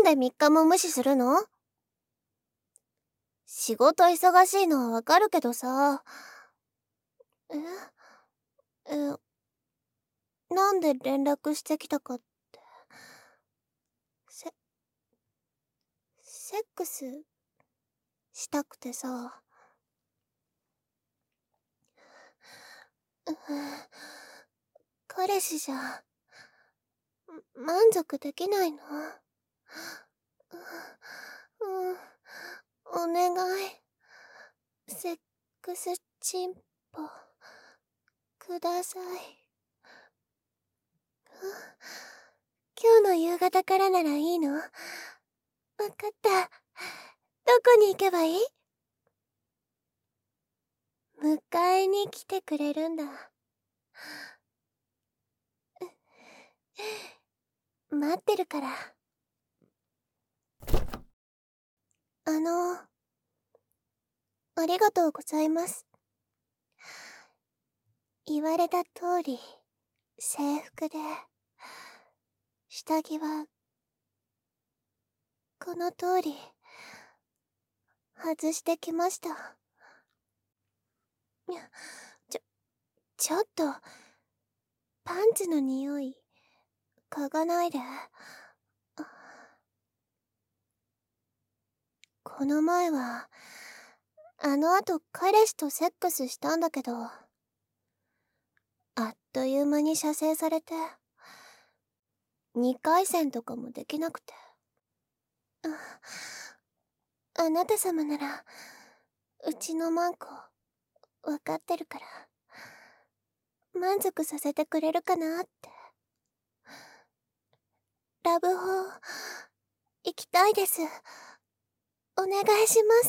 で3日も無視するの？仕事忙しいのはわかるけどさ。なんで連絡してきたかって。セックスしたくてさ。彼氏じゃ満足できないの。お願い。セックスチンポください。今日の夕方からならいいの？わかった。どこに行けばいい？迎えに来てくれるんだ。待ってるから。ありがとうございます。言われた通り、制服で、下着は、この通り、外してきました。ちょっと、パンツの匂い、嗅がないで。この前は、あの後彼氏とセックスしたんだけど、あっという間に射精されて、2回戦とかもできなくて。あなた様なら、うちのマンコ、わかってるから、満足させてくれるかなって。ラブホ、行きたいです。お願いします。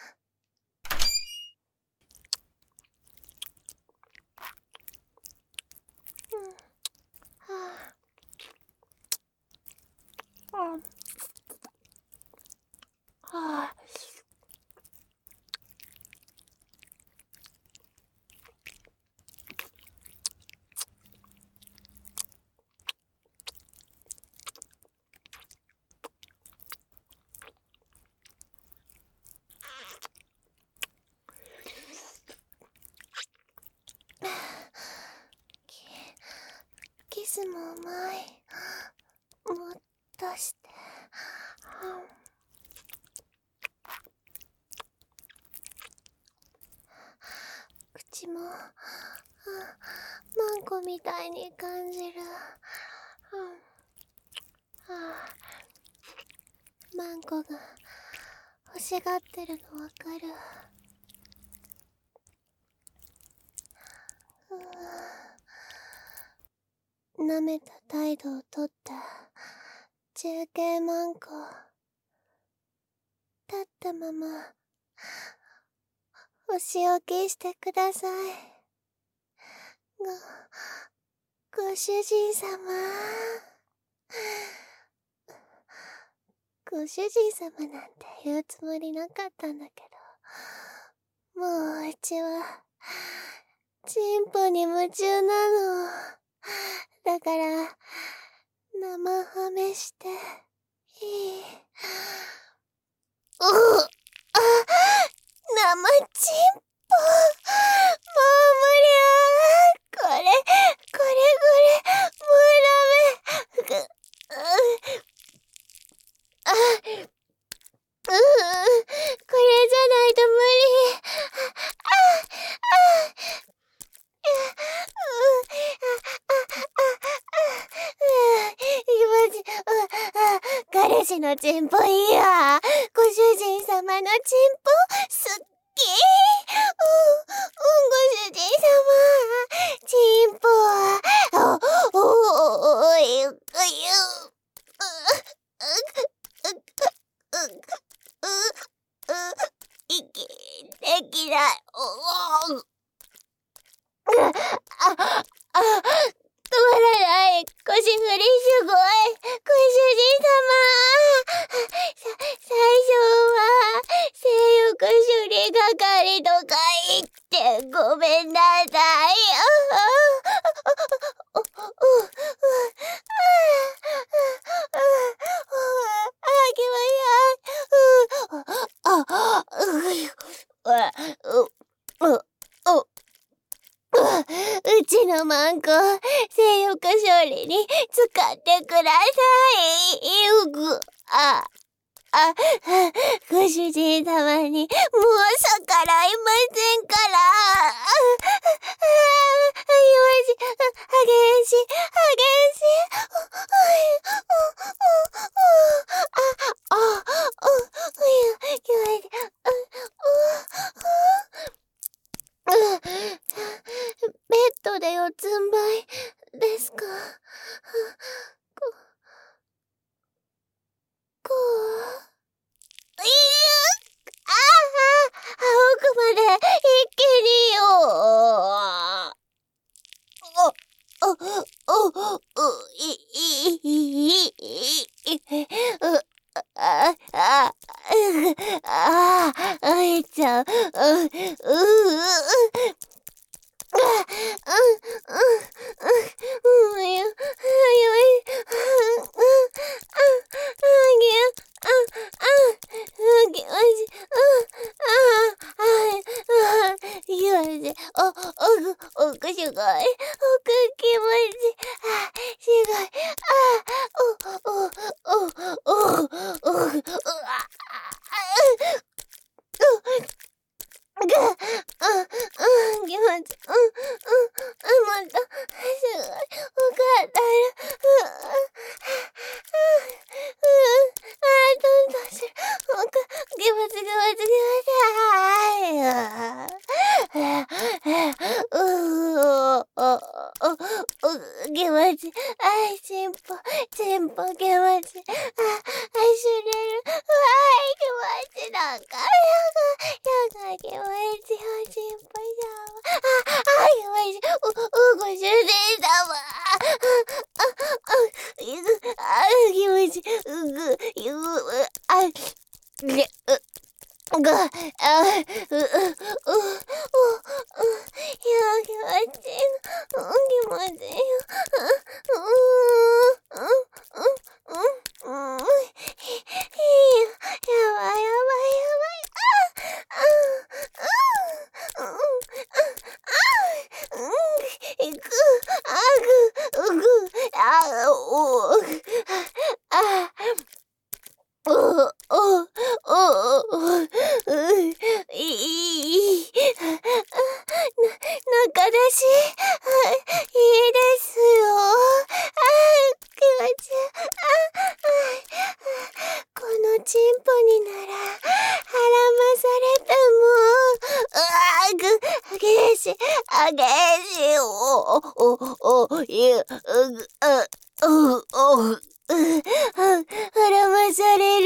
キスもうまい。もっとして。口も、マンコみたいに感じる。マンコが欲しがってるのわかる。舐めた態度をとった中継マンコ。立ったままお仕置きしてください。ご主人様。ご主人様なんて言うつもりなかったんだけど、もううちはチンポに夢中なの。だから生ハメしていい？生チンポ。もう無理や。これもうダメ。これじゃないと無理。彼氏のチンポいいや。ご主人様のチンポすっきー。ご主人様チンポ息できない。止まらない。腰振りすごい。ご主人様。最初は性欲処理係とか言ってごめんなさい。 うちのマンコ、性欲処理に使ってください。ご主人様にもう逆らいませんから。激しい。ベッドで四つん這いですか？こう。奥まで一気によ。あえちゃう。奥すごい。奥気持ち。すごい。気持ち。もっと、すごい。おかったよ。どんどんする。気持ち。気持ち。チンポ気持ち。すれる。気持ちだから。気持ちよ、チンポさん。ご主人様。気持ち。中出し、いいですよ。気持ち。このチンポになら、はらまされても、激しい、はらまされる。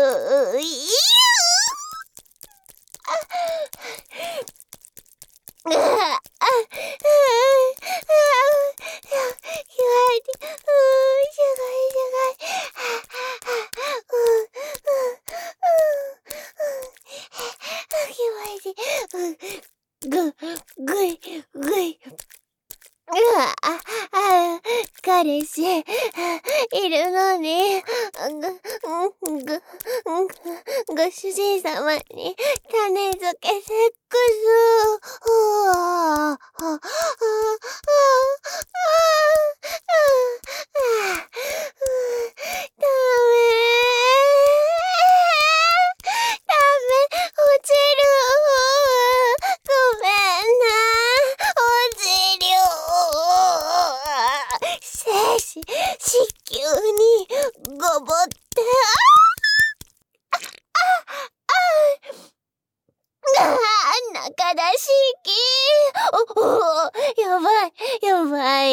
彼氏いるのに、ご主人様に種付けセックス。落ちる。ごめんな。落ちる。子宮にごぼって、中出しき。やばい。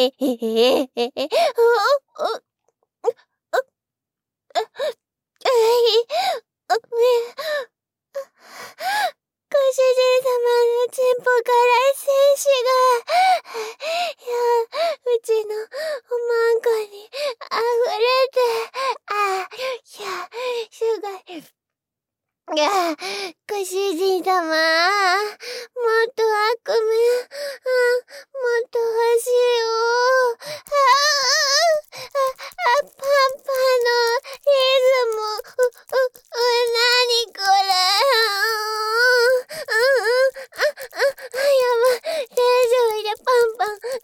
ご主人様のチンポから精子が、うちのおまんこに溢れて、すごい。ご主人様、もっと悪夢、もっと欲しいよ。パンパのリズム、なにこれ。やばい、冷蔵庫でパンパン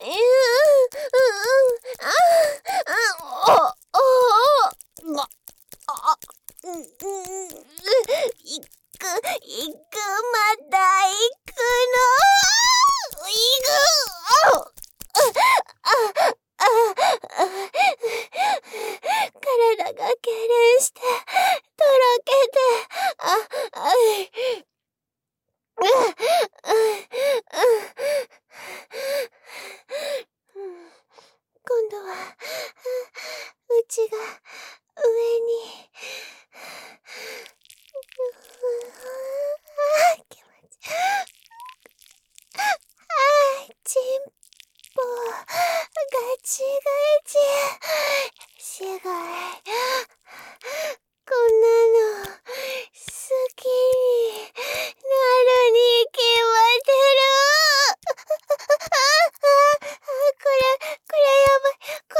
今度は、うちが、上に、気持ちいい。チンポ、ガチガチ。しがい。こんなの、好きになるに決まってる。これやばい。こ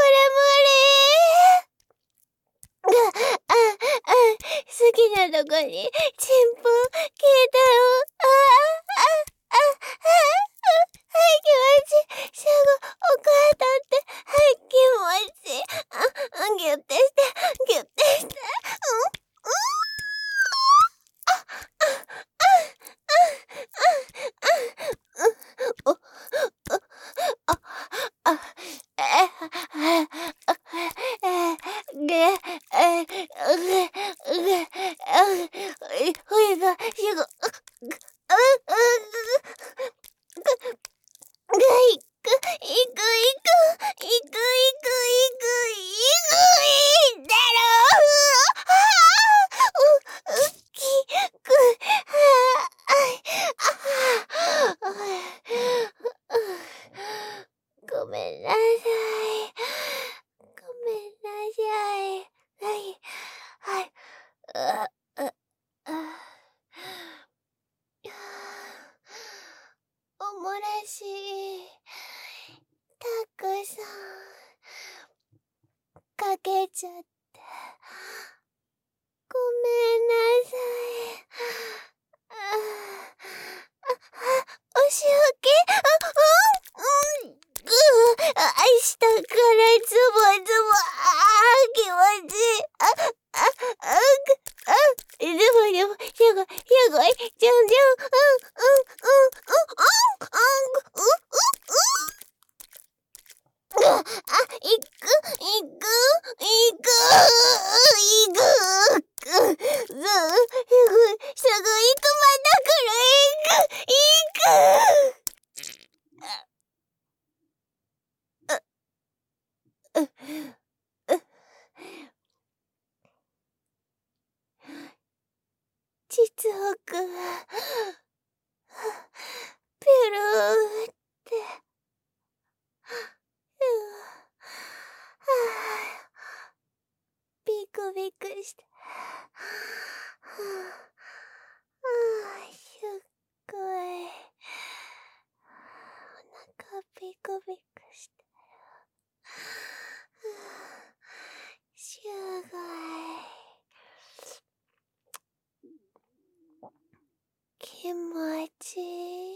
れ無理。好きなとこに、チンポ、消えたよ。気持ちいい。すぐ、お母さんって、気持ちいい。ギュッてして、ギュッてして。ごめんなさい。ごめんなさい。はい。おもらし、たくさん、かけちゃって。ごめんなさい。お仕置き下からズボズボ、気持ちいい。ズボズボ、すごい、じゃん、すぐ行く、まだ来る、実はピュルーって、ビクビクして、すっごい、お腹ビクビクして、すごい、気持ちいい。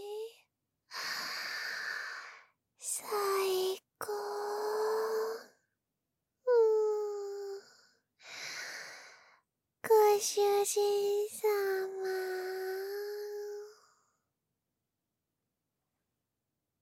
最高。ご主人さん。